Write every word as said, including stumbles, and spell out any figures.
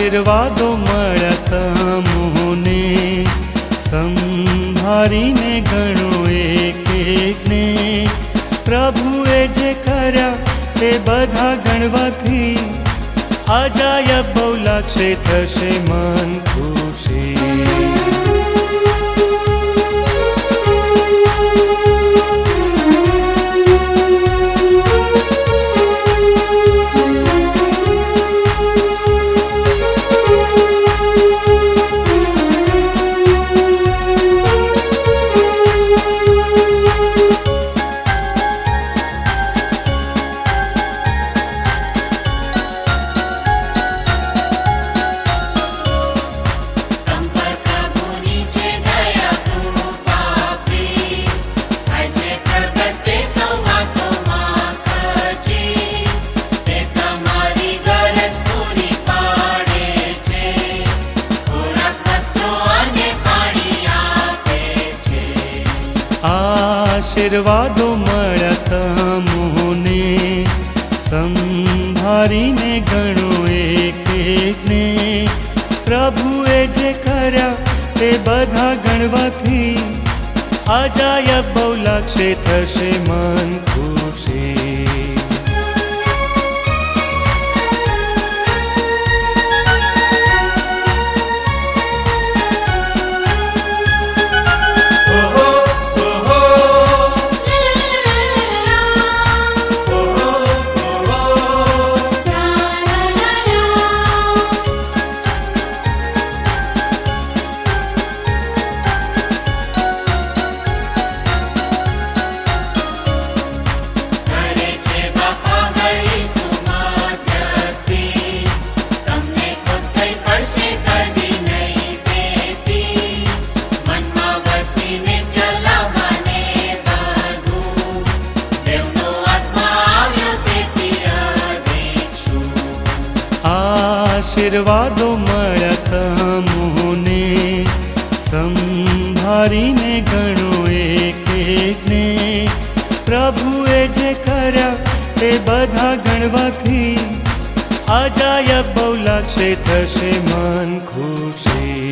આશીર્વાદો મળ્યા તમોને સંભાળીને ગણો એક એકને. પ્રભુએ જે કર્યા તે બધા ગણવાથી અજાયબ બહુ લાગશે થશે મન ખુશી. આશીર્વાદો મળ્યા તમોને સંભાળીને ગણો એક એકને. પ્રભુએ જે કર્યા તે બધા ગણવાથી અજાયબ બહુ લાગશે થશે મન ખુશી. આશીર્વાદો મળ્યા તમોને સંભાળીને ગણો એક એકને. પ્રભુએ જે કર્યા તે બધા ગણવાથી અજાયબ બહુ લાગશે થશે મન ખુશી.